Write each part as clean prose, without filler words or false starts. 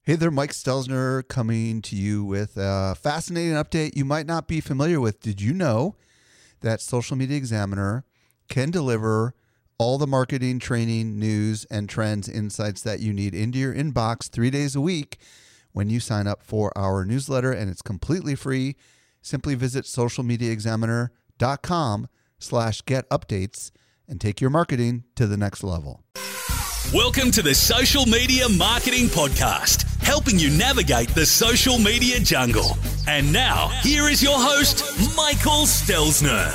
Hey there, Mike Stelzner coming to you with a fascinating update you might not be familiar with. Did you know that Social Media Examiner can deliver all the marketing, training, news, and trends insights that you need into your inbox 3 days a week when you sign up for our newsletter, and it's completely free. Simply visit socialmediaexaminer.com/get-updates and take your marketing to the next level. Welcome to the Social Media Marketing Podcast, helping you navigate the social media jungle. And now, here is your host, Michael Stelzner.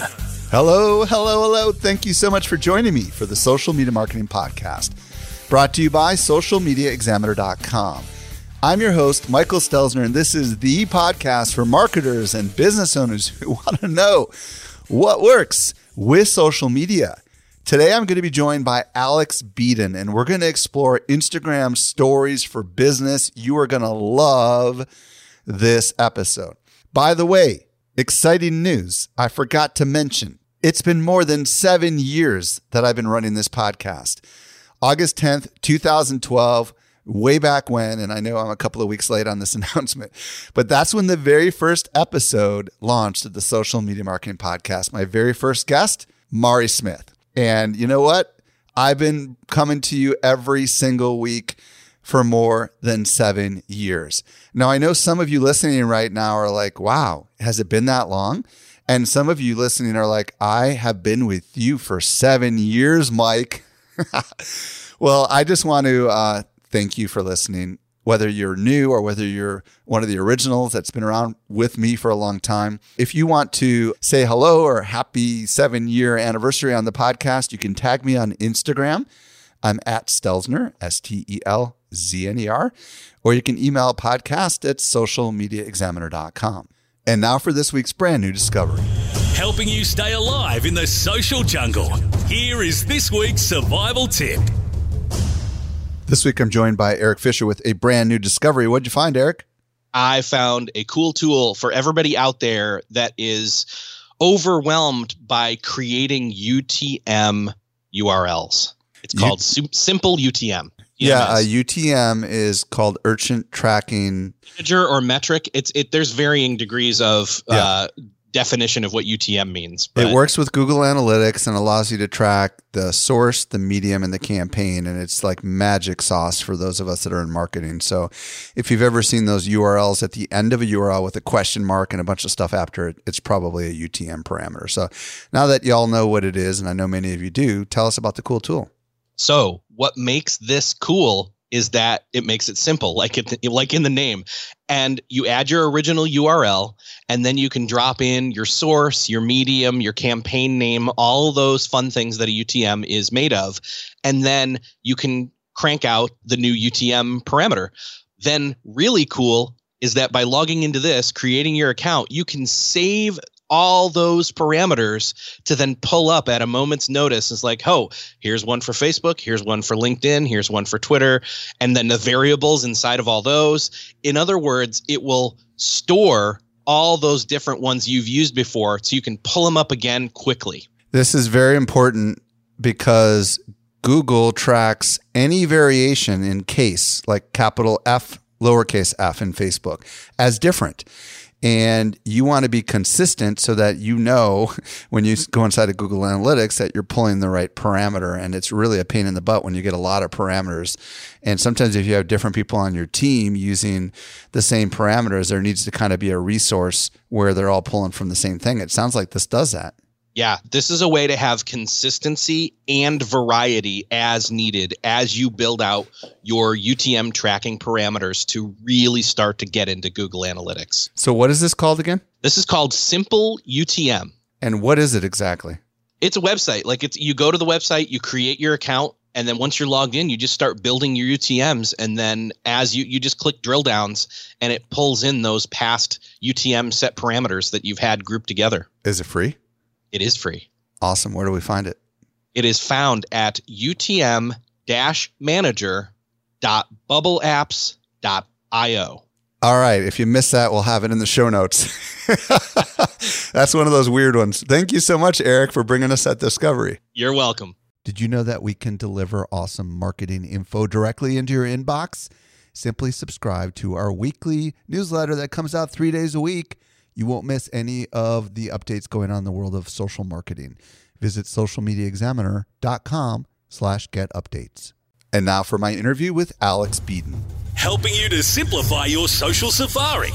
Hello. Thank you so much for joining me for the Social Media Marketing Podcast, brought to you by socialmediaexaminer.com. I'm your host, Michael Stelzner, and this is the podcast for marketers and business owners who want to know what works with social media. Today, I'm going to be joined by Alex Beadon, and we're going to explore Instagram stories for business. You are going to love this episode. By the way, exciting news. I forgot to mention, it's been more than 7 years that I've been running this podcast. August 10th, 2012, way back when, and I know I'm a couple of weeks late on this announcement, but that's when the very first episode launched of the Social Media Marketing Podcast. My very first guest, Mari Smith. And you know what? I've been coming to you every single week for more than 7 years. Now, I know some of you listening right now are like, wow, has it been that long? And some of you listening are like, I have been with you for 7 years, Mike. Well, I just want to thank you for listening, whether you're new or whether you're one of the originals that's been around with me for a long time. If you want to say hello or happy 7-year anniversary on the podcast, you can tag me on Instagram. I'm at Stelzner, Stelzner, or you can email podcast at socialmediaexaminer.com. And now for this week's brand new discovery. Helping you stay alive in the social jungle. Here is this week's survival tip. This week, I'm joined by Eric Fisher with a brand new discovery. What'd you find, Eric? I found a cool tool for everybody out there that is overwhelmed by creating UTM URLs. It's called Simple UTM. Yeah, a UTM is called Urgent Tracking Manager or metric. There's varying degrees of definition of what UTM means. But it works with Google Analytics and allows you to track the source, the medium, and the campaign. And it's like magic sauce for those of us that are in marketing. So if you've ever seen those URLs at the end of a URL with a question mark and a bunch of stuff after it, it's probably a UTM parameter. So now that y'all know what it is, and I know many of you do, tell us about the cool tool. So what makes this cool is that it makes it simple, like in the name. And you add your original URL, and then you can drop in your source, your medium, your campaign name, all those fun things that a UTM is made of. And then you can crank out the new UTM parameter. Then really cool is that by logging into this, creating your account, you can save all those parameters to then pull up at a moment's notice. It's like, oh, here's one for Facebook, here's one for LinkedIn, here's one for Twitter, and then the variables inside of all those. In other words, it will store all those different ones you've used before so you can pull them up again quickly. This is very important because Google tracks any variation in case, like capital F, lowercase f in Facebook, as different. And you want to be consistent so that you know when you go inside of Google Analytics that you're pulling the right parameter. And it's really a pain in the butt when you get a lot of parameters. And sometimes if you have different people on your team using the same parameters, there needs to kind of be a resource where they're all pulling from the same thing. It sounds like this does that. Yeah, this is a way to have consistency and variety as needed as you build out your UTM tracking parameters to really start to get into Google Analytics. So what is this called again? This is called Simple UTM. And what is it exactly? It's a website. You go to the website, you create your account, and then once you're logged in, you just start building your UTMs. And then as you just click drill downs, and it pulls in those past UTM set parameters that you've had grouped together. Is it free? It is free. Awesome. Where do we find it? It is found at utm-manager.bubbleapps.io. All right. If you missed that, we'll have it in the show notes. That's one of those weird ones. Thank you so much, Eric, for bringing us that discovery. You're welcome. Did you know that we can deliver awesome marketing info directly into your inbox? simply subscribe to our weekly newsletter that comes out 3 days a week. You won't miss any of the updates going on in the world of social marketing. Visit socialmediaexaminer.com/get updates. And now for my interview with Alex Beaton. Helping you to simplify your social safari.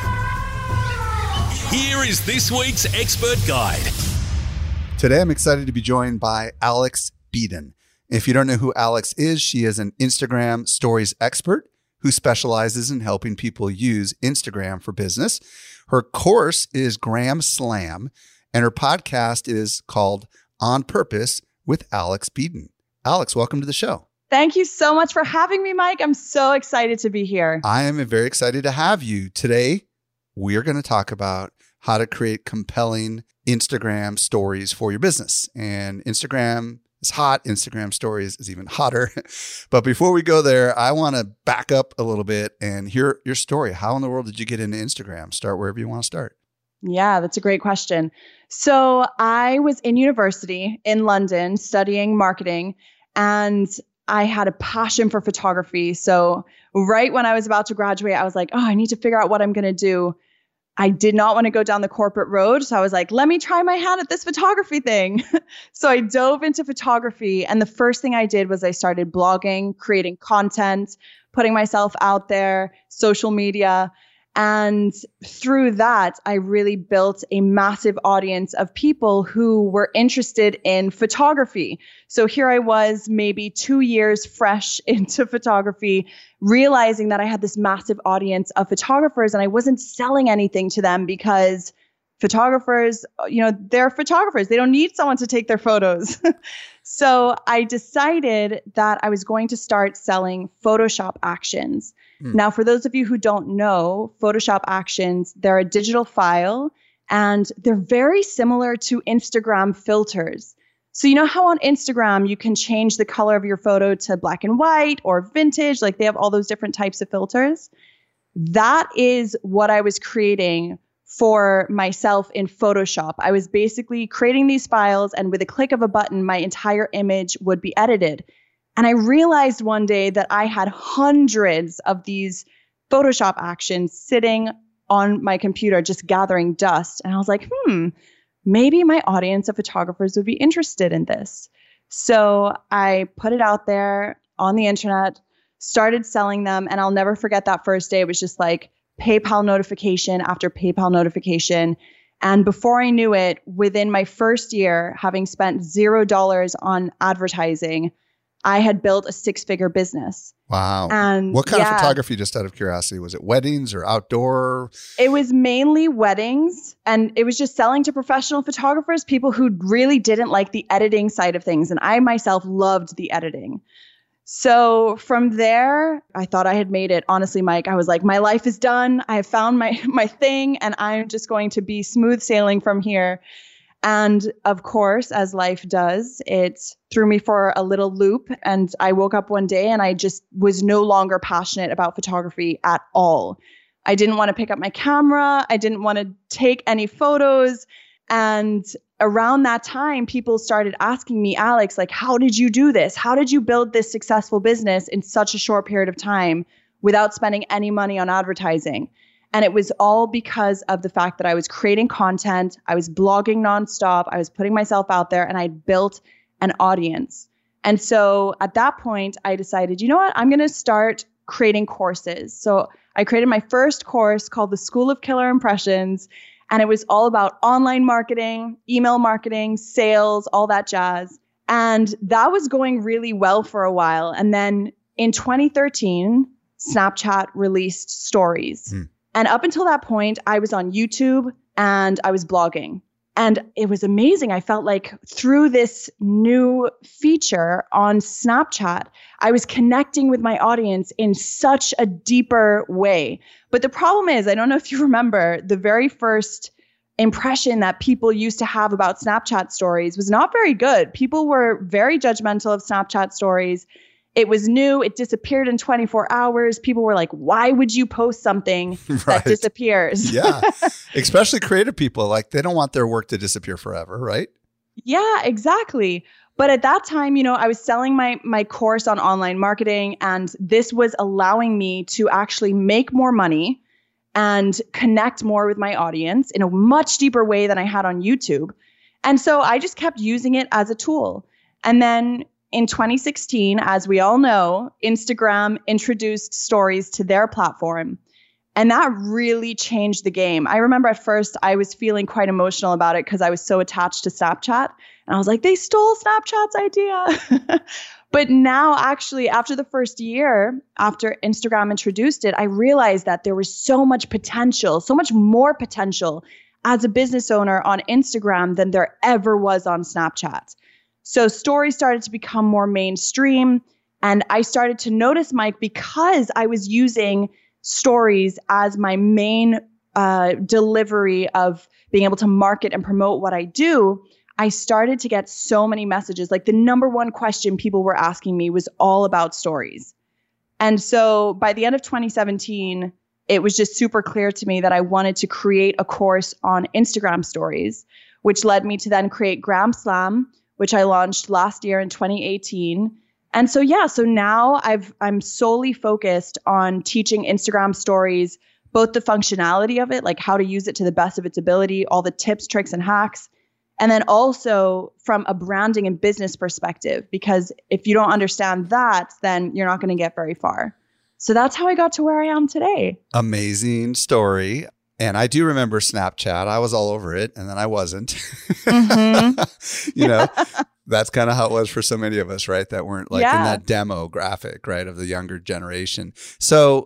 Here is this week's expert guide. Today, I'm excited to be joined by Alex Beaton. If you don't know who Alex is, she is an Instagram stories expert who specializes in helping people use Instagram for business. Her course is Gram Slam, and her podcast is called On Purpose with Alex Beaton. Alex, welcome to the show. Thank you so much for having me, Mike. I'm so excited to be here. I am very excited to have you. Today, we are going to talk about how to create compelling Instagram stories for your business. And Instagram is hot. Instagram stories is even hotter. But before we go there, I want to back up a little bit and hear your story. How in the world did you get into Instagram? Start wherever you want to start. Yeah, that's a great question. So I was in university in London studying marketing, and I had a passion for photography. So right when I was about to graduate, I was like, I need to figure out what I'm going to do. I did not want to go down the corporate road. So I was like, let me try my hand at this photography thing. So I dove into photography. And the first thing I did was I started blogging, creating content, putting myself out there, social media. And through that, I really built a massive audience of people who were interested in photography. So here I was, maybe 2 years fresh into photography, realizing that I had this massive audience of photographers and I wasn't selling anything to them because photographers, they're photographers. They don't need someone to take their photos. So I decided that I was going to start selling Photoshop actions. Now, for those of you who don't know, Photoshop actions, they're a digital file and they're very similar to Instagram filters. So you know how on Instagram you can change the color of your photo to black and white or vintage, like they have all those different types of filters? That is what I was creating for myself in Photoshop. I was basically creating these files, and with a click of a button, my entire image would be edited. And I realized one day that I had hundreds of these Photoshop actions sitting on my computer, just gathering dust. And I was like, maybe my audience of photographers would be interested in this. So I put it out there on the internet, started selling them. And I'll never forget that first day. It was just like PayPal notification after PayPal notification. And before I knew it, within my first year, having spent $0 on advertising, I had built a 6-figure business. Wow. And what kind of photography, just out of curiosity? Was it weddings or outdoor? It was mainly weddings, and it was just selling to professional photographers, people who really didn't like the editing side of things. And I myself loved the editing. So from there, I thought I had made it. Honestly, Mike, I was like, my life is done. I have found my thing, and I'm just going to be smooth sailing from here. And of course, as life does, it threw me for a little loop. And I woke up one day and I just was no longer passionate about photography at all. I didn't want to pick up my camera. I didn't want to take any photos. And around that time, people started asking me, Alex, like, how did you do this? How did you build this successful business in such a short period of time without spending any money on advertising? And it was all because of the fact that I was creating content, I was blogging nonstop, I was putting myself out there, and I built an audience. And so at that point, I decided, you know what, I'm going to start creating courses. So I created my first course called the School of Killer Impressions, and it was all about online marketing, email marketing, sales, all that jazz. And that was going really well for a while. And then in 2013, Snapchat released Stories. And up until that point, I was on YouTube and I was blogging. And it was amazing. I felt like through this new feature on Snapchat, I was connecting with my audience in such a deeper way. But the problem is, I don't know if you remember, the very first impression that people used to have about Snapchat stories was not very good. People were very judgmental of Snapchat stories. It was new. It disappeared in 24 hours. People were like, why would you post something that disappears? Yeah. Especially creative people. Like, they don't want their work to disappear forever, right? Yeah, exactly. But at that time, I was selling my course on online marketing, and this was allowing me to actually make more money and connect more with my audience in a much deeper way than I had on YouTube. And so I just kept using it as a tool. And then in 2016, as we all know, Instagram introduced stories to their platform. And that really changed the game. I remember at first I was feeling quite emotional about it because I was so attached to Snapchat. And I was like, they stole Snapchat's idea. But now actually, after the first year, after Instagram introduced it, I realized that there was so much potential, so much more potential as a business owner on Instagram than there ever was on Snapchat. So stories started to become more mainstream. And I started to notice, Mike, because I was using stories as my main delivery of being able to market and promote what I do, I started to get so many messages. Like the number one question people were asking me was all about stories. And so by the end of 2017, it was just super clear to me that I wanted to create a course on Instagram stories, which led me to then create Gram Slam, which I launched last year in 2018. And so, so now I'm solely focused on teaching Instagram stories, both the functionality of it, like how to use it to the best of its ability, all the tips, tricks, and hacks. And then also from a branding and business perspective, because if you don't understand that, then you're not going to get very far. So that's how I got to where I am today. Amazing story. And I do remember Snapchat. I was all over it, and then I wasn't. Mm-hmm. That's kind of how it was for so many of us, right? That weren't like in that demographic, right, of the younger generation. So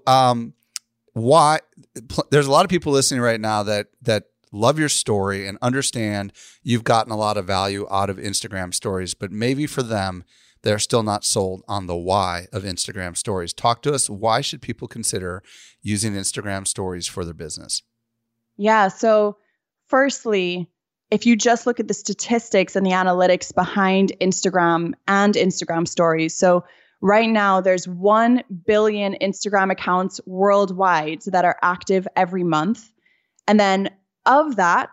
why there's a lot of people listening right now that love your story and understand you've gotten a lot of value out of Instagram stories, but maybe for them, they're still not sold on the why of Instagram stories. Talk to us. Why should people consider using Instagram stories for their business? Yeah. So firstly, if you just look at the statistics and the analytics behind Instagram and Instagram stories. So right now there's 1 billion Instagram accounts worldwide that are active every month. And then of that,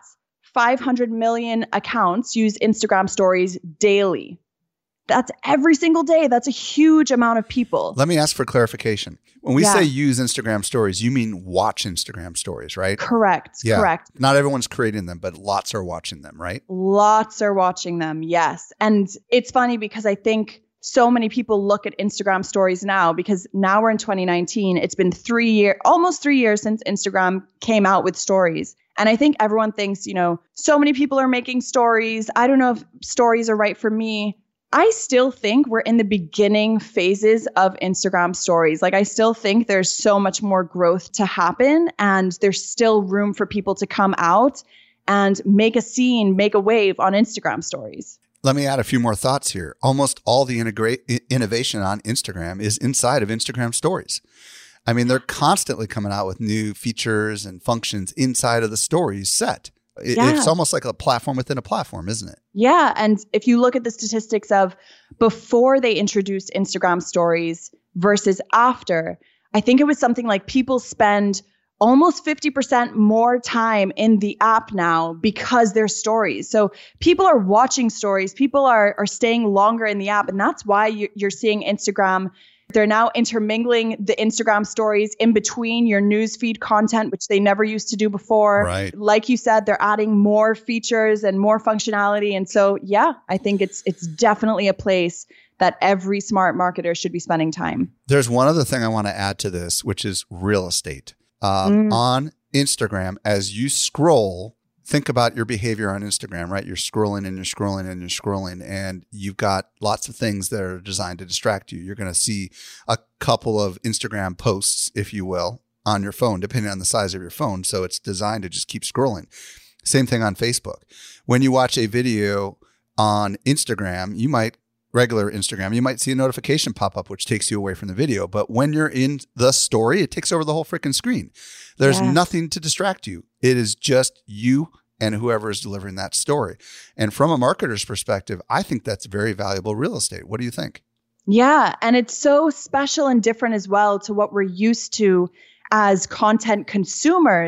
500 million accounts use Instagram stories daily. That's every single day. That's a huge amount of people. Let me ask for clarification. When we say use Instagram stories, you mean watch Instagram stories, right? Correct. Yeah. Correct. Not everyone's creating them, but lots are watching them, right? Lots are watching them. Yes. And it's funny because I think so many people look at Instagram stories now because now we're in 2019. It's been almost 3 years since Instagram came out with stories. And I think everyone thinks, so many people are making stories. I don't know if stories are right for me. I still think we're in the beginning phases of Instagram stories. Like I still think there's so much more growth to happen, and there's still room for people to come out and make a scene, make a wave on Instagram stories. Let me add a few more thoughts here. Almost all the innovation on Instagram is inside of Instagram stories. I mean, they're constantly coming out with new features and functions inside of the stories set. It's almost like a platform within a platform, isn't it? Yeah. And if you look at the statistics of before they introduced Instagram stories versus after, I think it was something like people spend almost 50% more time in the app now because they're stories. So people are watching stories. People are staying longer in the app. And that's why you're seeing Instagram. They're now intermingling the Instagram stories in between your newsfeed content, which they never used to do before. Right. Like you said, they're adding more features and more functionality. And so, I think it's definitely a place that every smart marketer should be spending time. There's one other thing I want to add to this, which is real estate. On Instagram, as you scroll, think about your behavior on Instagram, right? You're scrolling and you're scrolling and you're scrolling, and you've got lots of things that are designed to distract you. You're going to see a couple of Instagram posts, if you will, on your phone, depending on the size of your phone. So it's designed to just keep scrolling. Same thing on Facebook. When you watch a video on Instagram, regular Instagram, you might see a notification pop up, which takes you away from the video. But when you're in the story, it takes over the whole freaking screen. There's nothing to distract you. It is just you and whoever is delivering that story. And from a marketer's perspective, I think that's very valuable real estate. What do you think? Yeah. And it's so special and different as well to what we're used to as content consumers,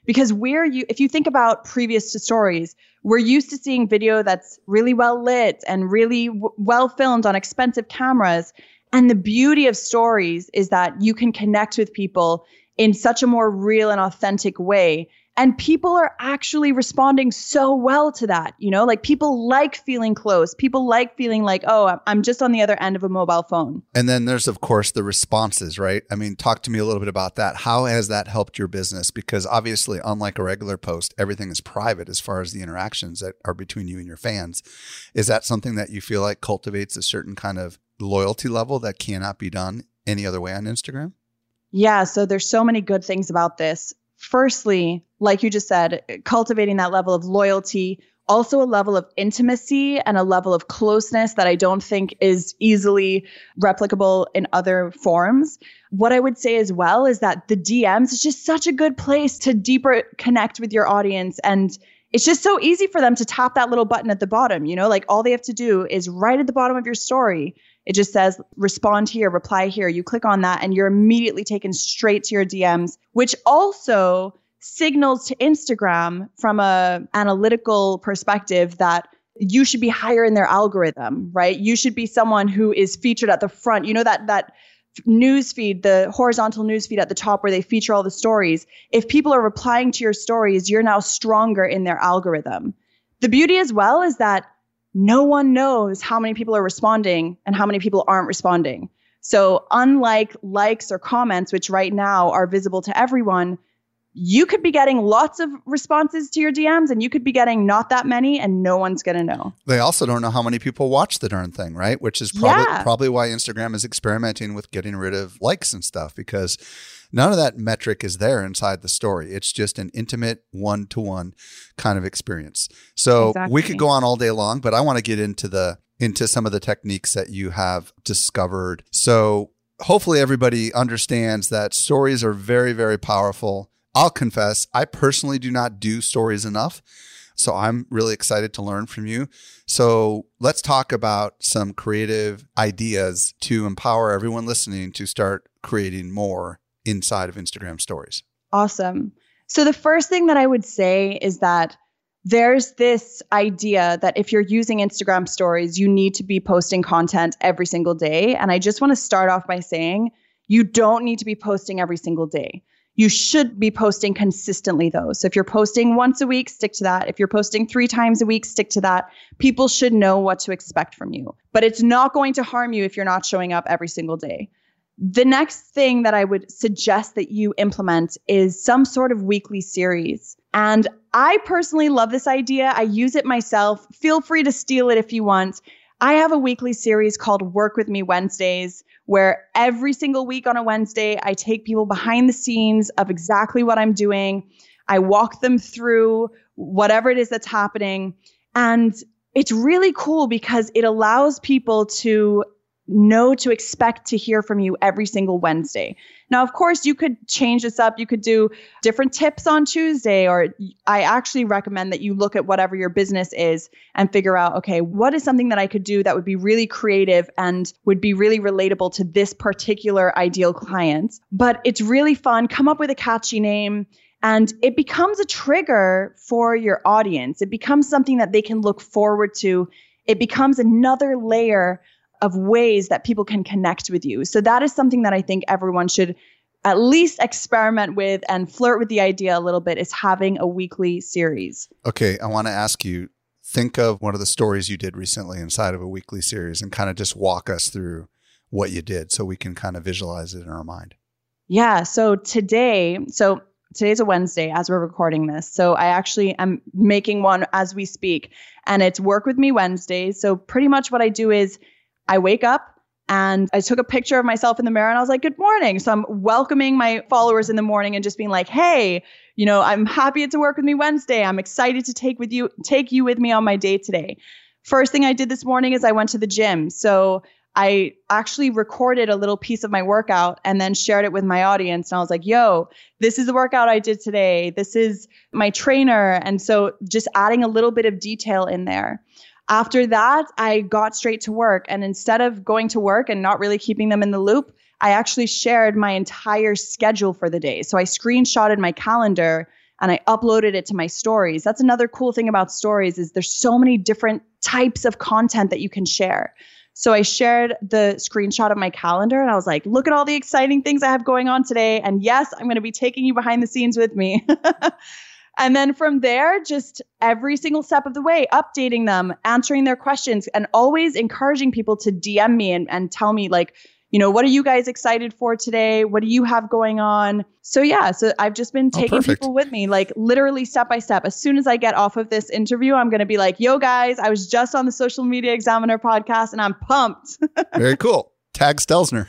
Because if you think about previous to stories, we're used to seeing video that's really well lit and really well filmed on expensive cameras. And the beauty of stories is that you can connect with people in such a more real and authentic way. And people are actually responding so well to that. Like people like feeling close. People like feeling like, oh, I'm just on the other end of a mobile phone. And then there's, of course, the responses, right? I mean, talk to me a little bit about that. How has that helped your business? Because obviously, unlike a regular post, everything is private as far as the interactions that are between you and your fans. Is that something that you feel like cultivates a certain kind of loyalty level that cannot be done any other way on Instagram? Yeah, so there's so many good things about this. Firstly, like you just said, cultivating that level of loyalty, also a level of intimacy and a level of closeness that I don't think is easily replicable in other forms. What I would say as well is that the DMs is just such a good place to deeper connect with your audience. And it's just so easy for them to tap that little button at the bottom, like all they have to do is right at the bottom of your story. It just says, respond here, reply here. You click on that and you're immediately taken straight to your DMs, which also signals to Instagram from a analytical perspective that you should be higher in their algorithm, right? You should be someone who is featured at the front. That news feed, the horizontal news feed at the top where they feature all the stories. If people are replying to your stories, you're now stronger in their algorithm. The beauty as well is that no one knows how many people are responding and how many people aren't responding. So unlike likes or comments, which right now are visible to everyone, you could be getting lots of responses to your DMs and you could be getting not that many and no one's going to know. They also don't know how many people watch the darn thing, right? Which is probably why Instagram is experimenting with getting rid of likes and stuff, because none of that metric is there inside the story. It's just an intimate one-to-one kind of experience. So Exactly. We could go on all day long, but I want to get into some of the techniques that you have discovered. So hopefully everybody understands that stories are very, very powerful. I'll confess, I personally do not do stories enough. So I'm really excited to learn from you. So let's talk about some creative ideas to empower everyone listening to start creating more inside of Instagram stories. Awesome. So the first thing that I would say is that there's this idea that if you're using Instagram stories, you need to be posting content every single day. And I just want to start off by saying you don't need to be posting every single day. You should be posting consistently though. So if you're posting once a week, stick to that. If you're posting 3 times a week, stick to that. People should know what to expect from you. But it's not going to harm you if you're not showing up every single day. The next thing that I would suggest that you implement is some sort of weekly series. And I personally love this idea. I use it myself. Feel free to steal it if you want. I have a weekly series called Work With Me Wednesdays, where every single week on a Wednesday, I take people behind the scenes of exactly what I'm doing. I walk them through whatever it is that's happening. And it's really cool because it allows people to know to expect to hear from you every single Wednesday. Now, of course, you could change this up. You could do different tips on Tuesday, or I actually recommend that you look at whatever your business is and figure out, okay, what is something that I could do that would be really creative and would be really relatable to this particular ideal client. But it's really fun. Come up with a catchy name. And it becomes a trigger for your audience. It becomes something that they can look forward to. It becomes another layer of ways that people can connect with you. So that is something that I think everyone should at least experiment with and flirt with the idea a little bit, is having a weekly series. Okay, I want to ask you, think of one of the stories you did recently inside of a weekly series and kind of just walk us through what you did so we can kind of visualize it in our mind. Yeah, so today's a Wednesday as we're recording this. So I actually am making one as we speak, and it's Work With Me Wednesdays. So pretty much what I do is I wake up and I took a picture of myself in the mirror and I was like, good morning. So I'm welcoming my followers in the morning and just being like, hey, I'm happy it's a Work With Me Wednesday. I'm excited to take you with me on my day today. First thing I did this morning is I went to the gym. So I actually recorded a little piece of my workout and then shared it with my audience. And I was like, yo, this is the workout I did today. This is my trainer. And so just adding a little bit of detail in there. After that, I got straight to work. And instead of going to work and not really keeping them in the loop, I actually shared my entire schedule for the day. So I screenshotted my calendar and I uploaded it to my stories. That's another cool thing about stories is there's so many different types of content that you can share. So I shared the screenshot of my calendar and I was like, look at all the exciting things I have going on today. And yes, I'm going to be taking you behind the scenes with me. And then from there, just every single step of the way, updating them, answering their questions, and always encouraging people to DM me and tell me like, what are you guys excited for today? What do you have going on? So yeah, so I've just been taking people with me, like literally step by step. As soon as I get off of this interview, I'm going to be like, yo guys, I was just on the Social Media Examiner podcast and I'm pumped. Very cool. Tag Stelzner.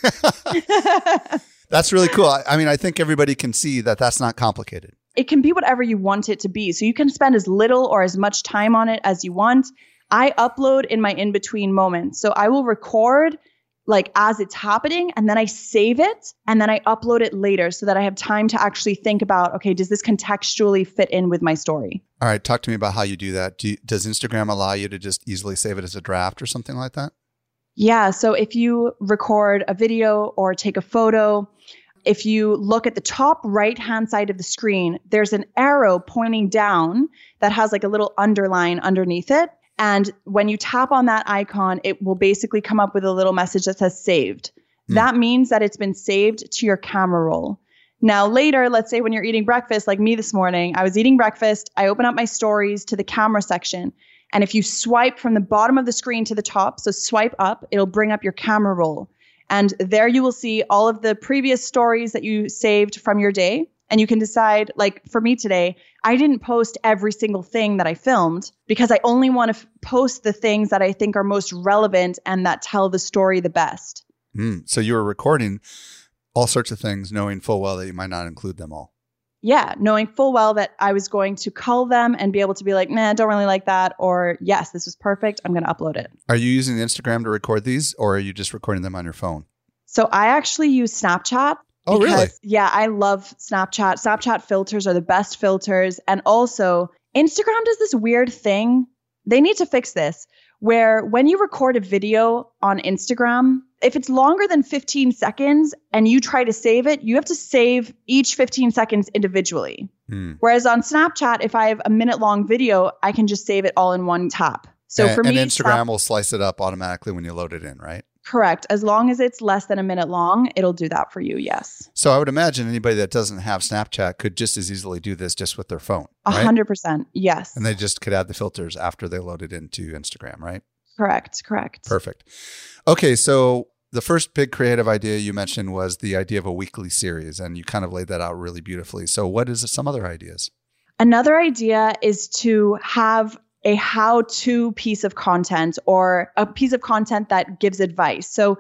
That's really cool. I mean, I think everybody can see that that's not complicated. It can be whatever you want it to be. So you can spend as little or as much time on it as you want. I upload in my in-between moments. So I will record like as it's happening and then I save it and then I upload it later so that I have time to actually think about, okay, does this contextually fit in with my story? All right. Talk to me about how you do that. Does Instagram allow you to just easily save it as a draft or something like that? Yeah. So if you record a video or take a photo, if you look at the top right-hand side of the screen, there's an arrow pointing down that has like a little underline underneath it. And when you tap on that icon, it will basically come up with a little message that says saved. That means that it's been saved to your camera roll. Now later, let's say when you're eating breakfast, like me this morning, I was eating breakfast. I open up my stories to the camera section. And if you swipe from the bottom of the screen to the top, so swipe up, it'll bring up your camera roll. And there you will see all of the previous stories that you saved from your day. And you can decide, like for me today, I didn't post every single thing that I filmed because I only want to post the things that I think are most relevant and that tell the story the best. So you were recording all sorts of things, knowing full well that you might not include them all. Yeah, knowing full well that I was going to cull them and be able to be like, nah, don't really like that. Or yes, this was perfect. I'm going to upload it. Are you using Instagram to record these or are you just recording them on your phone? So I actually use Snapchat. Oh, really? Yeah, I love Snapchat. Snapchat filters are the best filters. And also, Instagram does this weird thing. They need to fix this, where when you record a video on Instagram, if it's longer than 15 seconds and you try to save it, you have to save each 15 seconds individually. Whereas on Snapchat, if I have a minute-long video, I can just save it all in one tap. So for me, Instagram will slice it up automatically when you load it in, right? Correct. As long as it's less than a minute long, it'll do that for you. Yes. So I would imagine anybody that doesn't have Snapchat could just as easily do this just with their phone. 100%. Yes. And they just could add the filters after they load it into Instagram, right? Correct. Perfect. Okay. So the first big creative idea you mentioned was the idea of a weekly series, and you kind of laid that out really beautifully. So what is some other ideas? Another idea is to have a how-to piece of content or a piece of content that gives advice. So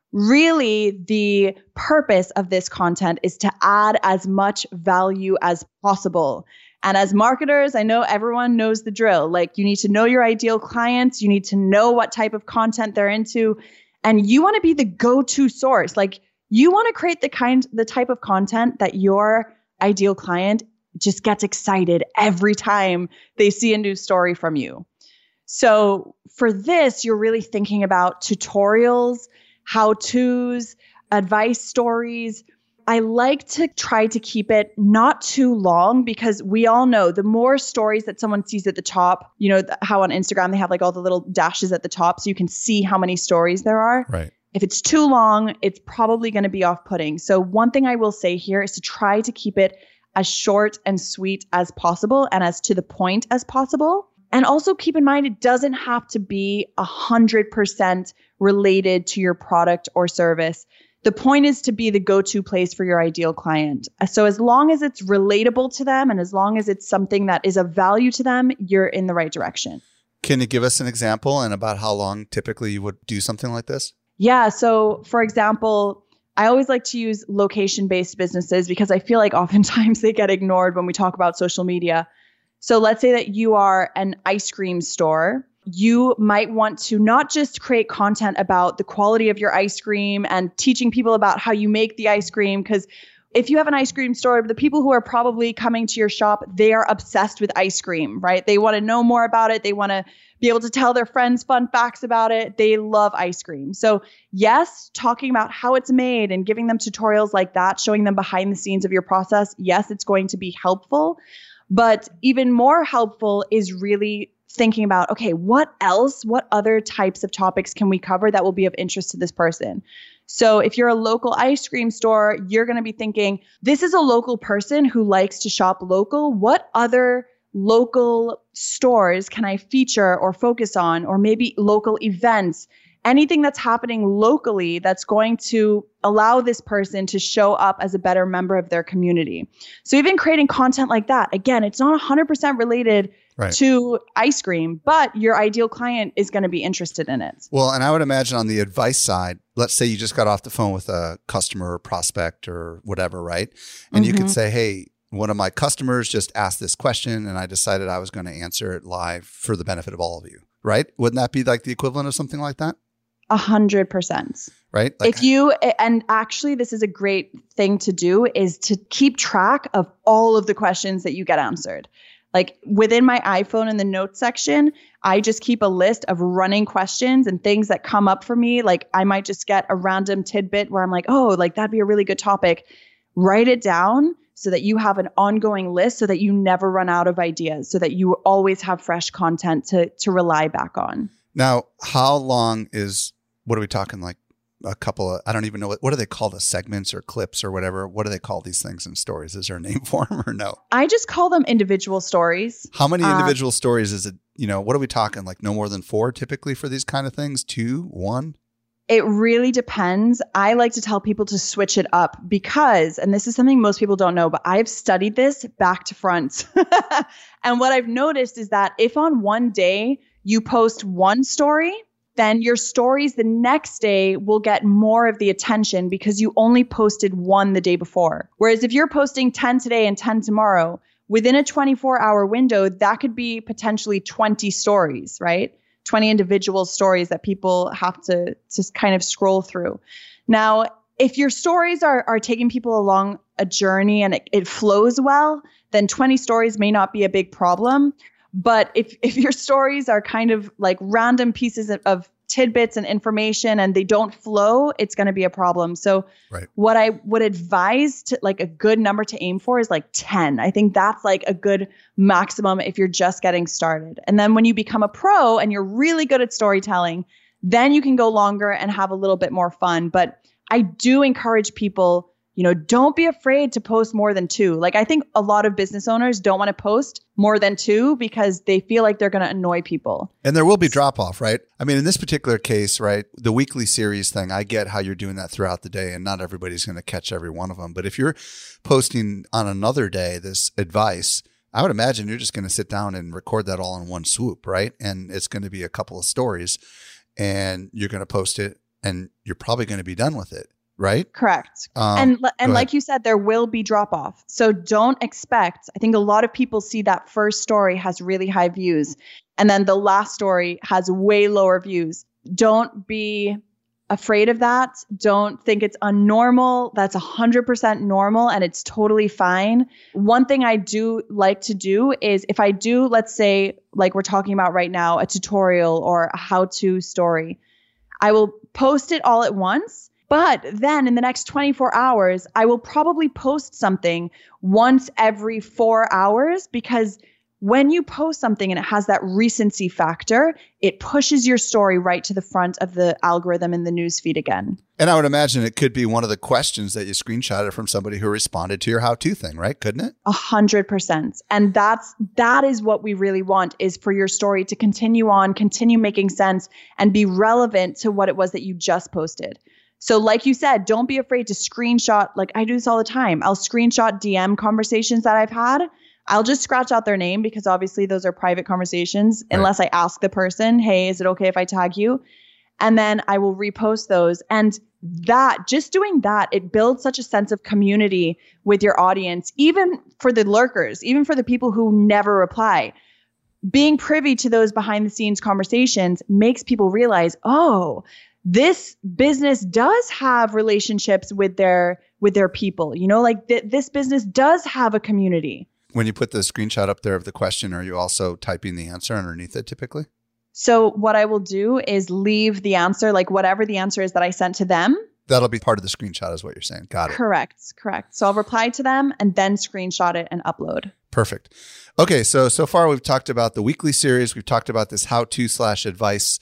really the purpose of this content is to add as much value as possible. And as marketers, I know everyone knows the drill. Like you need to know your ideal clients. You need to know what type of content they're into. And you want to be the go-to source. Like you want to create the type of content that your ideal client just gets excited every time they see a new story from you. So for this, you're really thinking about tutorials, how-tos, advice stories. I like to try to keep it not too long because we all know the more stories that someone sees at the top, you know, how on Instagram they have like all the little dashes at the top so you can see how many stories there are. Right. If it's too long, it's probably going to be off-putting. So one thing I will say here is to try to keep it as short and sweet as possible and as to the point as possible. And also keep in mind, it doesn't have to be 100% related to your product or service. The point is to be the go-to place for your ideal client. So as long as it's relatable to them and as long as it's something that is of value to them, you're in the right direction. Can you give us an example and about how long typically you would do something like this? Yeah. So for example, I always like to use location-based businesses because I feel like oftentimes they get ignored when we talk about social media. So let's say that you are an ice cream store. You might want to not just create content about the quality of your ice cream and teaching people about how you make the ice cream, because if you have an ice cream store, the people who are probably coming to your shop, they are obsessed with ice cream, right? They want to know more about it. They want to be able to tell their friends fun facts about it. They love ice cream. So yes, talking about how it's made and giving them tutorials like that, showing them behind the scenes of your process, yes, it's going to be helpful. But even more helpful is really thinking about, okay, what other types of topics can we cover that will be of interest to this person? So if you're a local ice cream store, you're going to be thinking, this is a local person who likes to shop local. What other local stores can I feature or focus on, or maybe local events, anything that's happening locally that's going to allow this person to show up as a better member of their community. So even creating content like that, again, it's not 100% related to ice cream, but your ideal client is going to be interested in it. Well, and I would imagine on the advice side, let's say you just got off the phone with a customer or prospect or whatever, right? And you could say, hey, one of my customers just asked this question and I decided I was going to answer it live for the benefit of all of you, right? Wouldn't that be like the equivalent of something like that? 100%. Right? Like, and actually this is a great thing to do, is to keep track of all of the questions that you get answered. Like within my iPhone in the notes section, I just keep a list of running questions and things that come up for me. Like I might just get a random tidbit where I'm like, oh, like that'd be a really good topic. Write it down so that you have an ongoing list, so that you never run out of ideas, so that you always have fresh content to rely back on. Now, how long is, what are we talking, like a couple of, I don't even know, what do they call the segments or clips or whatever? What do they call these things in stories? Is there a name for them or no? I just call them individual stories. How many individual stories is it? You know, what are we talking? Like no more than 4 typically for these kind of things? 2, 1? It really depends. I like to tell people to switch it up because, and this is something most people don't know, but I've studied this back to front. And what I've noticed is that if on one day you post one story, then your stories the next day will get more of the attention because you only posted one the day before. Whereas if you're posting 10 today and 10 tomorrow, within a 24-hour window, that could be potentially 20 stories, right? 20 individual stories that people have to just kind of scroll through. Now, if your stories are taking people along a journey and it flows well, then 20 stories may not be a big problem. But if your stories are kind of like random pieces of tidbits and information and they don't flow, it's going to be a problem. So what I would advise to like a good number to aim for is like 10. I think that's like a good maximum if you're just getting started. And then when you become a pro and you're really good at storytelling, then you can go longer and have a little bit more fun. But I do encourage people, you know, don't be afraid to post more than 2. Like I think a lot of business owners don't want to post more than 2 because they feel like they're going to annoy people. And there will be drop off, right? I mean, in this particular case, right, the weekly series thing, I get how you're doing that throughout the day and not everybody's going to catch every one of them. But if you're posting on another day, this advice, I would imagine you're just going to sit down and record that all in one swoop, right? And it's going to be a couple of stories and you're going to post it and you're probably going to be done with it. Right? Correct. And like you said, there will be drop off. So don't expect, I think a lot of people see that first story has really high views and then the last story has way lower views. Don't be afraid of that. Don't think it's unnormal. That's 100% normal and it's totally fine. One thing I do like to do is if I do, let's say, like we're talking about right now, a tutorial or a how-to story, I will post it all at once. But then in the next 24 hours, I will probably post something once every 4 hours because when you post something and it has that recency factor, it pushes your story right to the front of the algorithm in the newsfeed again. And I would imagine it could be one of the questions that you screenshotted from somebody who responded to your how-to thing, right? Couldn't it? 100%. And that is what we really want, is for your story to continue on, continue making sense and be relevant to what it was that you just posted. So like you said, don't be afraid to screenshot. Like I do this all the time. I'll screenshot DM conversations that I've had. I'll just scratch out their name because obviously those are private conversations unless I ask the person, hey, is it okay if I tag you? And then I will repost those. And that, just doing that, it builds such a sense of community with your audience, even for the lurkers, even for the people who never reply. Being privy to those behind the scenes conversations makes people realize, oh, this business does have relationships with their people, you know, like this business does have a community. When you put the screenshot up there of the question, are you also typing the answer underneath it typically? So what I will do is leave the answer, like whatever the answer is that I sent to them. That'll be part of the screenshot is what you're saying. Got it. Correct. So I'll reply to them and then screenshot it and upload. Perfect. Okay. So far we've talked about the weekly series. We've talked about this how-to/advice.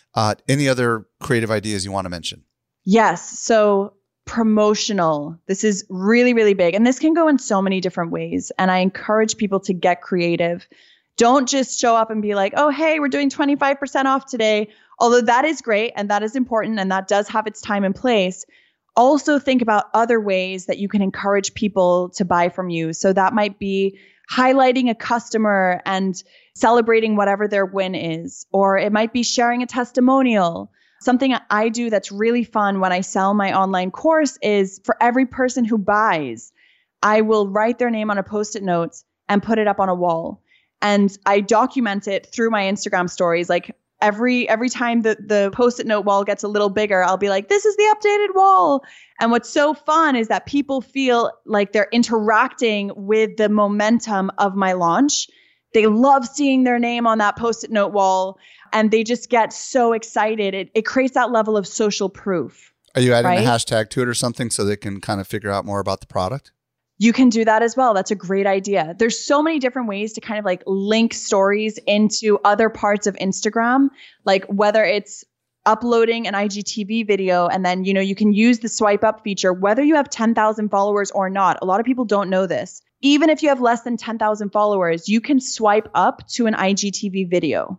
Any other creative ideas you want to mention? Yes. So promotional. This is really, really big. And this can go in so many different ways. And I encourage people to get creative. Don't just show up and be like, oh, hey, we're doing 25% off today. Although that is great and that is important and that does have its time and place. Also think about other ways that you can encourage people to buy from you. So that might be highlighting a customer and celebrating whatever their win is, or it might be sharing a testimonial. Something I do that's really fun when I sell my online course is for every person who buys, I will write their name on a Post-it note and put it up on a wall. And I document it through my Instagram stories. Like every time the Post-it note wall gets a little bigger, I'll be like, this is the updated wall. And what's so fun is that people feel like they're interacting with the momentum of my launch. They love seeing their name on that Post-it note wall and they just get so excited. It creates that level of social proof. Are you adding a hashtag to it or something so they can kind of figure out more about the product? You can do that as well. That's a great idea. There's so many different ways to kind of like link stories into other parts of Instagram, like whether it's uploading an IGTV video and then, you know, you can use the swipe up feature, whether you have 10,000 followers or not. A lot of people don't know this. Even if you have less than 10,000 followers, you can swipe up to an IGTV video.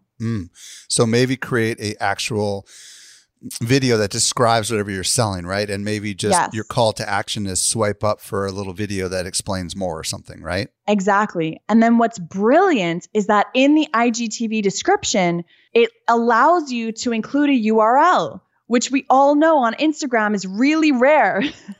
So maybe create a actual video that describes whatever you're selling, right? And maybe just your call to action is swipe up for a little video that explains more or something, right? Exactly. And then what's brilliant is that in the IGTV description, it allows you to include a URL, which we all know on Instagram is really rare.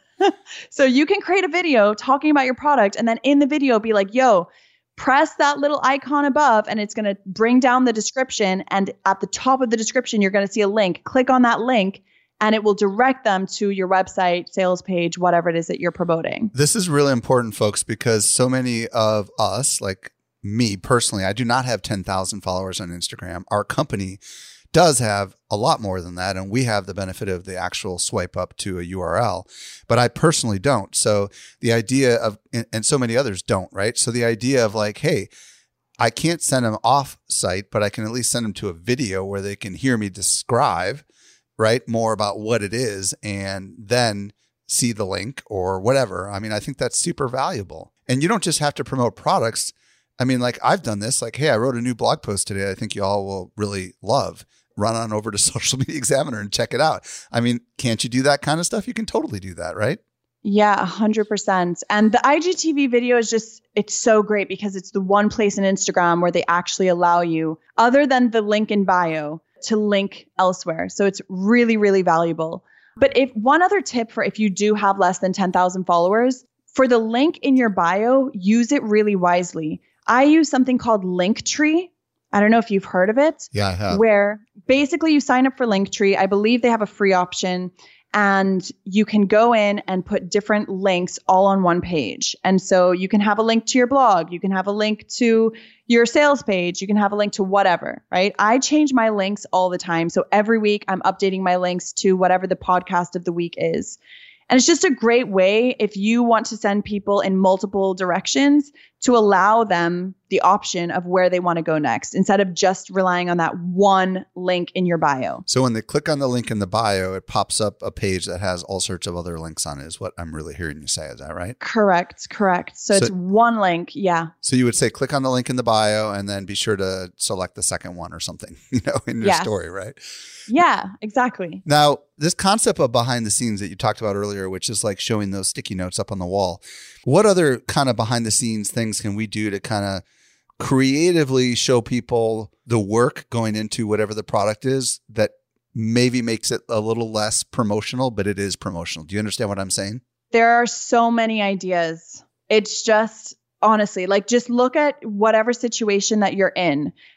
So you can create a video talking about your product and then in the video be like, yo, press that little icon above and it's going to bring down the description. And at the top of the description, you're going to see a link. Click on that link and it will direct them to your website, sales page, whatever it is that you're promoting. This is really important, folks, because so many of us, like me personally, I do not have 10,000 followers on Instagram. Our company does have a lot more than that. And we have the benefit of the actual swipe up to a URL, but I personally don't. So the idea of, and so many others don't, right? So the idea of like, hey, I can't send them off site, but I can at least send them to a video where they can hear me describe, right, more about what it is and then see the link or whatever. I mean, I think that's super valuable. And you don't just have to promote products. I mean, like I've done this, like, hey, I wrote a new blog post today I think you all will really love. Run on over to Social Media Examiner and check it out. I mean, can't you do that kind of stuff? You can totally do that, right? Yeah, 100%. And the IGTV video is just, it's so great because it's the one place in Instagram where they actually allow you, other than the link in bio, to link elsewhere. So it's really, really valuable. But if one other tip for if you do have less than 10,000 followers, for the link in your bio, use it really wisely. I use something called Linktree. I don't know if you've heard of it. Yeah, I have. Where basically you sign up for Linktree. I believe they have a free option and you can go in and put different links all on one page. And so you can have a link to your blog. You can have a link to your sales page. You can have a link to whatever, right? I change my links all the time. So every week I'm updating my links to whatever the podcast of the week is. And it's just a great way if you want to send people in multiple directions to allow them the option of where they want to go next instead of just relying on that one link in your bio. So when they click on the link in the bio, it pops up a page that has all sorts of other links on it is what I'm really hearing you say. Is that right? Correct. So it's one link. Yeah. So you would say click on the link in the bio and then be sure to select the second one or something, in your story, right? Yeah, exactly. Now, this concept of behind the scenes that you talked about earlier, which is like showing those sticky notes up on the wall, what other kind of behind the scenes things can we do to kind of creatively show people the work going into whatever the product is that maybe makes it a little less promotional, but it is promotional? Do you understand what I'm saying? There are so many ideas. It's just, honestly, like just look at whatever situation that you're in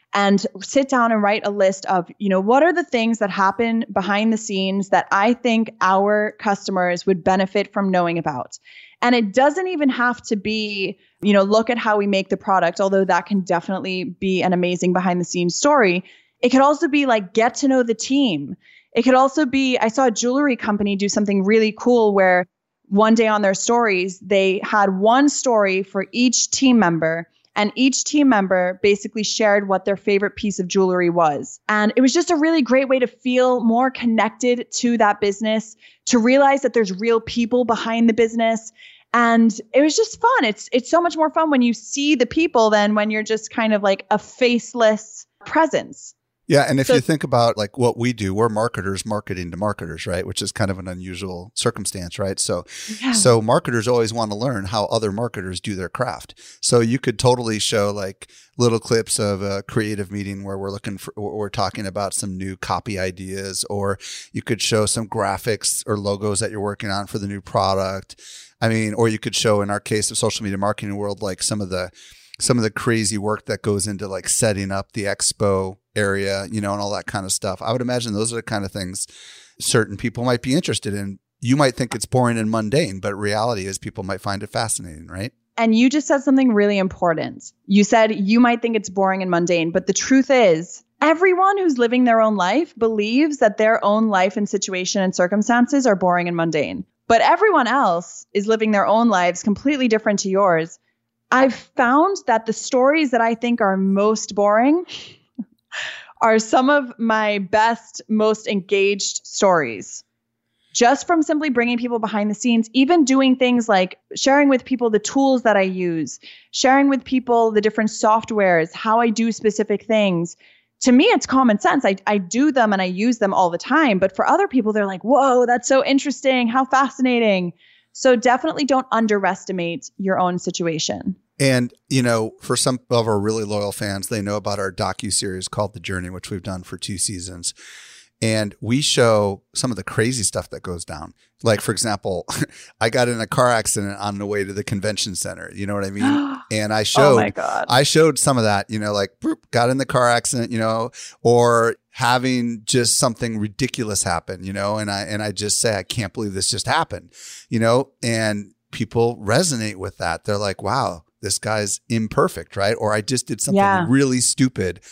and sit down and write a list of, what are the things that happen behind the scenes that I think our customers would benefit from knowing about. And it doesn't even have to be, look at how we make the product, although that can definitely be an amazing behind the scenes story. It could also be like, get to know the team. It could also be, I saw a jewelry company do something really cool where one day on their stories, they had one story for each team member, and each team member basically shared what their favorite piece of jewelry was. And it was just a really great way to feel more connected to that business, to realize that there's real people behind the business. And it was just fun. It's so much more fun when you see the people than when you're just kind of like a faceless presence. Yeah. And if you think about like what we do, we're marketers marketing to marketers, right? Which is kind of an unusual circumstance, right? So marketers always want to learn how other marketers do their craft. So you could totally show like little clips of a creative meeting where we're talking about some new copy ideas, or you could show some graphics or logos that you're working on for the new product. Or you could show, in our case of social media marketing world, like some of the crazy work that goes into like setting up the expo area, and all that kind of stuff. I would imagine those are the kind of things certain people might be interested in. You might think it's boring and mundane, but reality is people might find it fascinating, right? And you just said something really important. You said you might think it's boring and mundane, but the truth is everyone who's living their own life believes that their own life and situation and circumstances are boring and mundane. But everyone else is living their own lives completely different to yours. I've found that the stories that I think are most boring are some of my best, most engaged stories. Just from simply bringing people behind the scenes, even doing things like sharing with people the tools that I use, sharing with people the different softwares, how I do specific things. To me, it's common sense. I do them and I use them all the time. But for other people, they're like, whoa, that's so interesting. How fascinating. So definitely don't underestimate your own situation. And, for some of our really loyal fans, they know about our docuseries called The Journey, which we've done for 2 seasons. And we show some of the crazy stuff that goes down. Like, for example, I got in a car accident on the way to the convention center. You know what I mean? And I showed, oh my God. I showed some of that, like got in the car accident, or having just something ridiculous happen, and I just say, I can't believe this just happened, and people resonate with that. They're like, wow, this guy's imperfect, right? Or I just did something really stupid.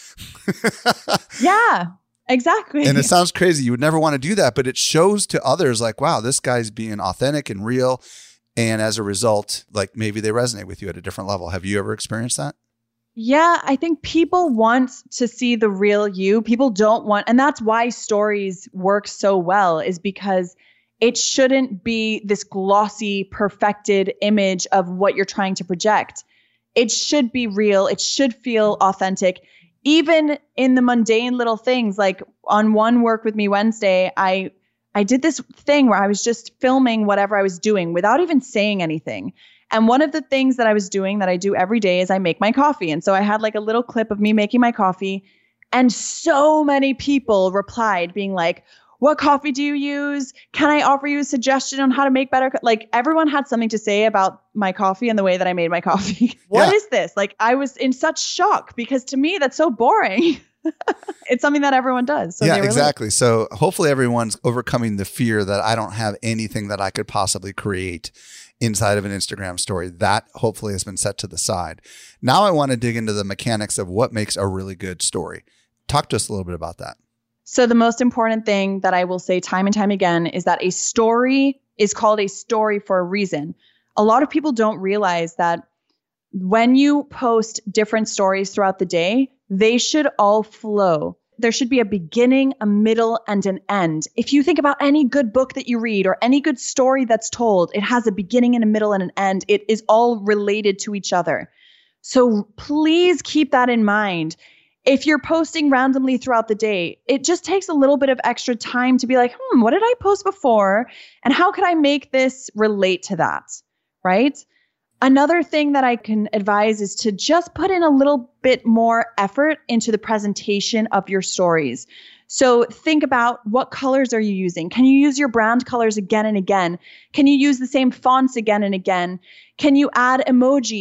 Yeah. Exactly. And it sounds crazy. You would never want to do that, but it shows to others like, wow, this guy's being authentic and real. And as a result, like maybe they resonate with you at a different level. Have you ever experienced that? Yeah, I think people want to see the real you. People don't want, and that's why stories work so well, is because it shouldn't be this glossy, perfected image of what you're trying to project. It should be real. It should feel authentic. Even in the mundane little things, like on one Work With Me Wednesday, I did this thing where I was just filming whatever I was doing without even saying anything. And one of the things that I was doing that I do every day is I make my coffee. And so I had like a little clip of me making my coffee. And so many people replied being like, what coffee do you use? Can I offer you a suggestion on how to make better? Like everyone had something to say about my coffee and the way that I made my coffee. What is this? Like I was in such shock because to me, that's so boring. It's something that everyone does. So exactly. So hopefully everyone's overcoming the fear that I don't have anything that I could possibly create inside of an Instagram story. That hopefully has been set to the side. Now I want to dig into the mechanics of what makes a really good story. Talk to us a little bit about that. So the most important thing that I will say time and time again is that a story is called a story for a reason. A lot of people don't realize that when you post different stories throughout the day, they should all flow. There should be a beginning, a middle, and an end. If you think about any good book that you read or any good story that's told, it has a beginning and a middle and an end. It is all related to each other. So please keep that in mind. If you're posting randomly throughout the day, it just takes a little bit of extra time to be like, what did I post before? And how could I make this relate to that? Right? Another thing that I can advise is to just put in a little bit more effort into the presentation of your stories. So think about what colors are you using? Can you use your brand colors again and again? Can you use the same fonts again and again? Can you add emojis?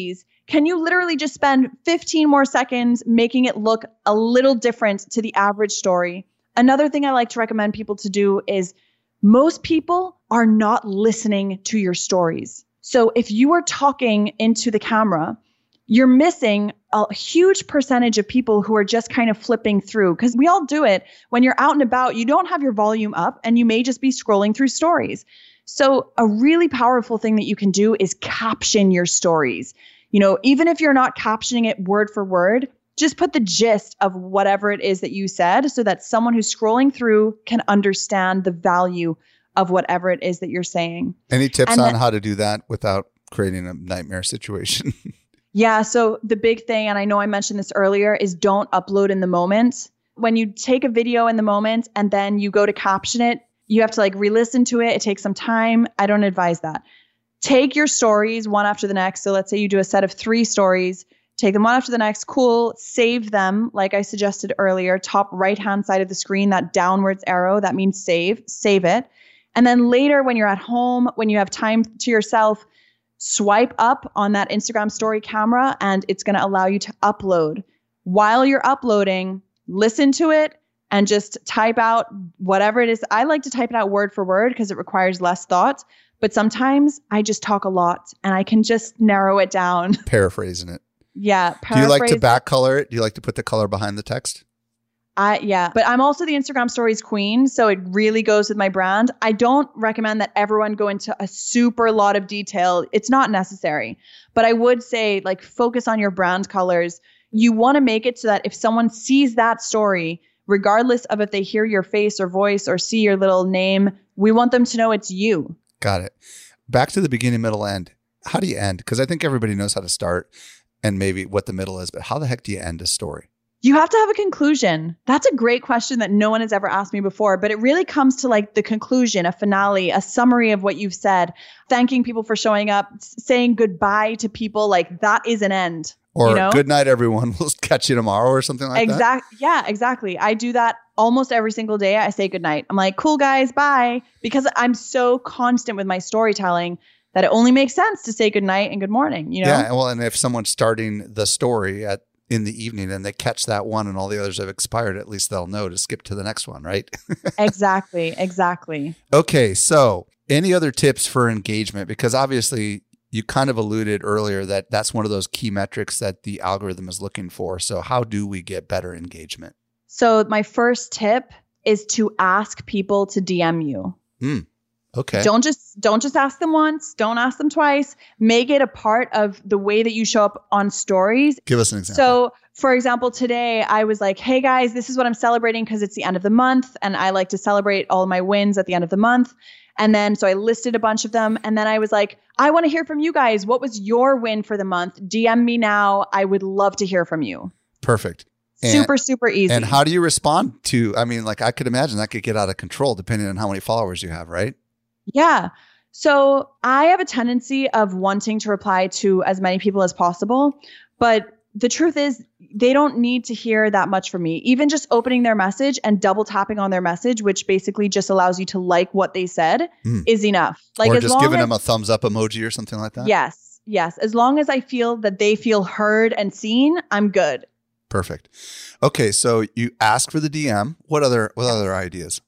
can you literally just spend 15 more seconds making it look a little different to the average story? Another thing I like to recommend people to do is most people are not listening to your stories. So if you are talking into the camera, you're missing a huge percentage of people who are just kind of flipping through, because we all do it. When you're out and about, you don't have your volume up and you may just be scrolling through stories. So a really powerful thing that you can do is caption your stories. You know, even if you're not captioning it word for word, just put the gist of whatever it is that you said so that someone who's scrolling through can understand the value of whatever it is that you're saying. Any tips on how to do that without creating a nightmare situation? Yeah. So the big thing, and I know I mentioned this earlier, is don't upload in the moment. When you take a video in the moment and then you go to caption it, you have to like re-listen to it. It takes some time. I don't advise that. Take your stories one after the next. So let's say you do a set of 3 stories, take them one after the next. Cool. Save them. Like I suggested earlier, top right-hand side of the screen, that downwards arrow, that means save it. And then later when you're at home, when you have time to yourself, swipe up on that Instagram story camera and it's going to allow you to upload. While you're uploading, listen to it and just type out whatever it is. I like to type it out word for word because it requires less thought. But sometimes I just talk a lot and I can just narrow it down. Paraphrasing it. Yeah. Do you like to back color it? Do you like to put the color behind the text? Yeah, but I'm also the Instagram stories queen, so it really goes with my brand. I don't recommend that everyone go into a super lot of detail. It's not necessary, but I would say like focus on your brand colors. You want to make it so that if someone sees that story, regardless of if they hear your face or voice or see your little name, we want them to know it's you. Got it. Back to the beginning, middle, end. How do you end? Because I think everybody knows how to start and maybe what the middle is, but how the heck do you end a story? You have to have a conclusion. That's a great question that no one has ever asked me before, but it really comes to like the conclusion, a finale, a summary of what you've said, thanking people for showing up, saying goodbye to people. Like that is an end. Or good night, everyone. We'll catch you tomorrow or something like that. Yeah, exactly. I do that almost every single day. I say goodnight. I'm like, cool guys, bye. Because I'm so constant with my storytelling that it only makes sense to say goodnight and good morning, you know? Yeah, well, and if someone's starting the story in the evening and they catch that one and all the others have expired, at least they'll know to skip to the next one, right? Exactly. Okay, so any other tips for engagement? Because obviously you kind of alluded earlier that that's one of those key metrics that the algorithm is looking for. So how do we get better engagement? So my first tip is to ask people to DM you. Okay. Don't just ask them once. Don't ask them twice. Make it a part of the way that you show up on stories. Give us an example. So, for example, today I was like, hey guys, this is what I'm celebrating because it's the end of the month. And I like to celebrate all of my wins at the end of the month. And then, so I listed a bunch of them. And then I was like, I want to hear from you guys. What was your win for the month? DM me now. I would love to hear from you. Perfect. Super easy. And how do you respond to, I mean, like I could imagine that could get out of control depending on how many followers you have, right? Yeah. So I have a tendency of wanting to reply to as many people as possible, but the truth is they don't need to hear that much from me. Even just opening their message and double tapping on their message, which basically just allows you to like what they said, is enough. Like, or just giving them a thumbs up emoji or something like that? Yes. As long as I feel that they feel heard and seen, I'm good. Perfect. Okay, so you ask for the DM. What other ideas?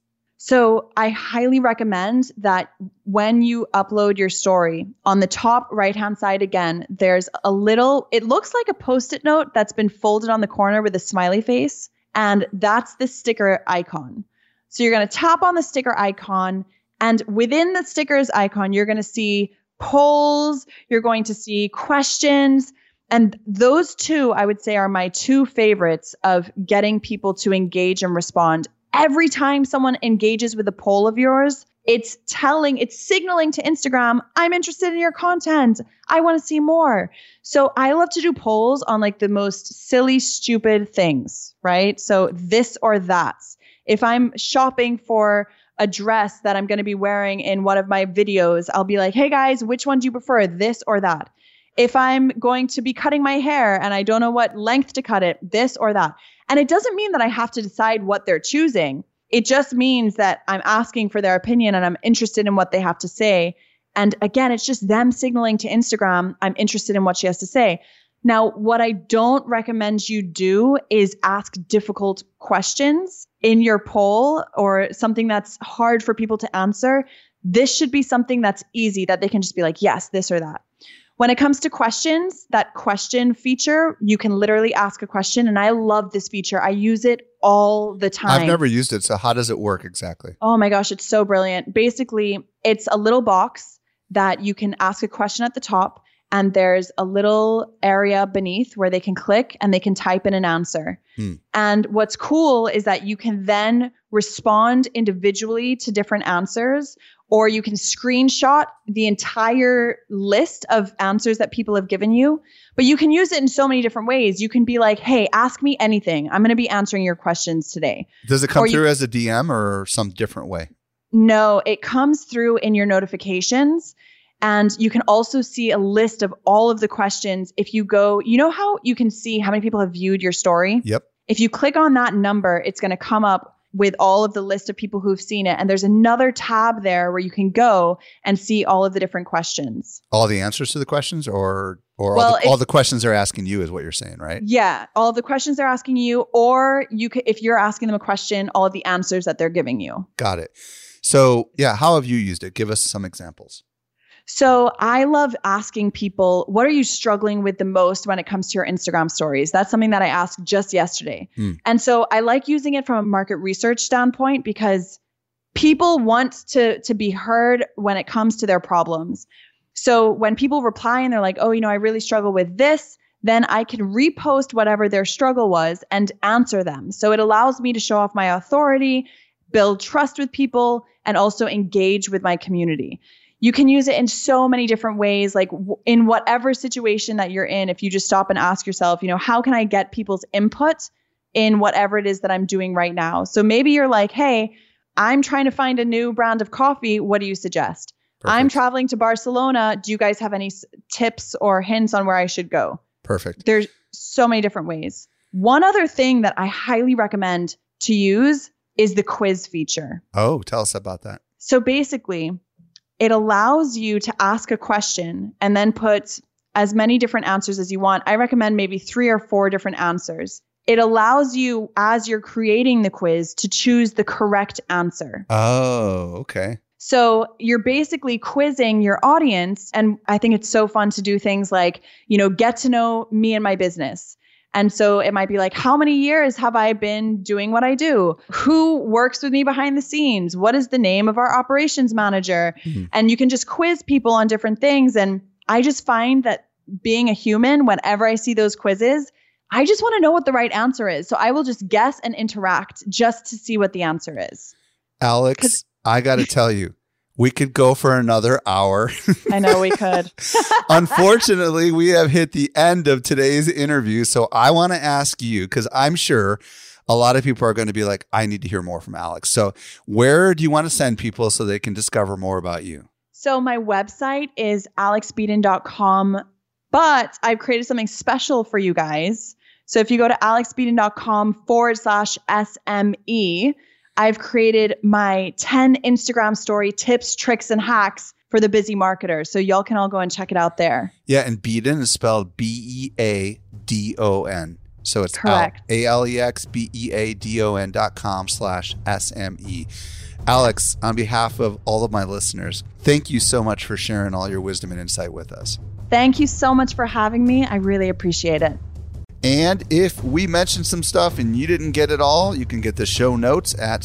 So I highly recommend that when you upload your story, on the top right-hand side again, there's a little, it looks like a Post-it note that's been folded on the corner with a smiley face, and that's the sticker icon. So you're going to tap on the sticker icon, and within the stickers icon, you're going to see polls, you're going to see questions, and those two, I would say, are my 2 favorites of getting people to engage and respond. Every time someone engages with a poll of yours, it's signaling to Instagram, I'm interested in your content. I want to see more. So I love to do polls on like the most silly, stupid things, right? So this or that. If I'm shopping for a dress that I'm going to be wearing in one of my videos, I'll be like, hey guys, which one do you prefer, this or that? If I'm going to be cutting my hair and I don't know what length to cut it, this or that. And it doesn't mean that I have to decide what they're choosing. It just means that I'm asking for their opinion and I'm interested in what they have to say. And again, it's just them signaling to Instagram, I'm interested in what she has to say. Now, what I don't recommend you do is ask difficult questions in your poll or something that's hard for people to answer. This should be something that's easy that they can just be like, yes, this or that. When it comes to questions, that question feature, you can literally ask a question. And I love this feature. I use it all the time. I've never used it. So how does it work exactly? Oh my gosh, it's so brilliant. Basically, it's a little box that you can ask a question at the top. And there's a little area beneath where they can click and they can type in an answer. And what's cool is that you can then respond individually to different answers, or you can screenshot the entire list of answers that people have given you. But you can use it in so many different ways. You can be like, hey, ask me anything. I'm going to be answering your questions today. Does it come through as a DM or some different way? No, it comes through in your notifications. And you can also see a list of all of the questions. If you go, you know how you can see how many people have viewed your story? Yep. If you click on that number, it's going to come up with all of the list of people who've seen it. And there's another tab there where you can go and see all of the different questions. All the answers to the questions or all the questions they're asking you is what you're saying, right? Yeah. All of the questions they're asking you, or you could, if you're asking them a question, all of the answers that they're giving you. Got it. So yeah, how have you used it? Give us some examples. So I love asking people, what are you struggling with the most when it comes to your Instagram stories? That's something that I asked just yesterday. And so I like using it from a market research standpoint because people want to be heard when it comes to their problems. So when people reply and they're like, oh, I really struggle with this, then I can repost whatever their struggle was and answer them. So it allows me to show off my authority, build trust with people, and also engage with my community. You can use it in so many different ways, like in whatever situation that you're in. If you just stop and ask yourself, how can I get people's input in whatever it is that I'm doing right now? So maybe you're like, hey, I'm trying to find a new brand of coffee. What do you suggest? Perfect. I'm traveling to Barcelona. Do you guys have any tips or hints on where I should go? Perfect. There's so many different ways. One other thing that I highly recommend to use is the quiz feature. Oh, tell us about that. So basically, it allows you to ask a question and then put as many different answers as you want. I recommend maybe 3 or 4 different answers. It allows you, as you're creating the quiz, to choose the correct answer. Oh, okay. So you're basically quizzing your audience. And I think it's so fun to do things like, get to know me and my business. And so it might be like, how many years have I been doing what I do? Who works with me behind the scenes? What is the name of our operations manager? And you can just quiz people on different things. And I just find that being a human, whenever I see those quizzes, I just want to know what the right answer is. So I will just guess and interact just to see what the answer is. Alex, I got to tell you, we could go for another hour. I know we could. Unfortunately, we have hit the end of today's interview. So I want to ask you, because I'm sure a lot of people are going to be like, I need to hear more from Alex. So where do you want to send people so they can discover more about you? So my website is alexbeaton.com, but I've created something special for you guys. So if you go to alexbeaton.com/SME, I've created my 10 Instagram story tips, tricks, and hacks for the busy marketer. So y'all can all go and check it out there. Yeah, and Beaton is spelled BEADON. So it's correct. AlexBeaton.com/SME. Alex, on behalf of all of my listeners, thank you so much for sharing all your wisdom and insight with us. Thank you so much for having me. I really appreciate it. And if we mentioned some stuff and you didn't get it all, you can get the show notes at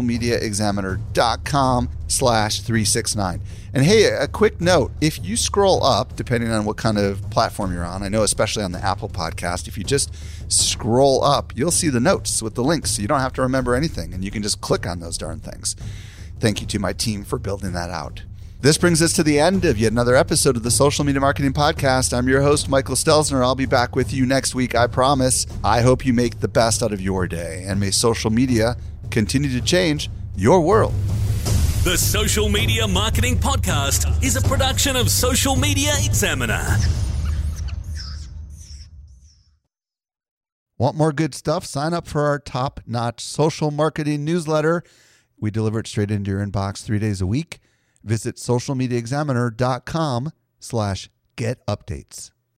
socialmediaexaminer.com/369. And hey, a quick note, if you scroll up, depending on what kind of platform you're on, I know especially on the Apple podcast, if you just scroll up, you'll see the notes with the links. So you don't have to remember anything and you can just click on those darn things. Thank you to my team for building that out. This brings us to the end of yet another episode of the Social Media Marketing Podcast. I'm your host, Michael Stelzner. I'll be back with you next week, I promise. I hope you make the best out of your day, and may social media continue to change your world. The Social Media Marketing Podcast is a production of Social Media Examiner. Want more good stuff? Sign up for our top-notch social marketing newsletter. We deliver it straight into your inbox 3 days a week. Visit socialmediaexaminer.com/get updates.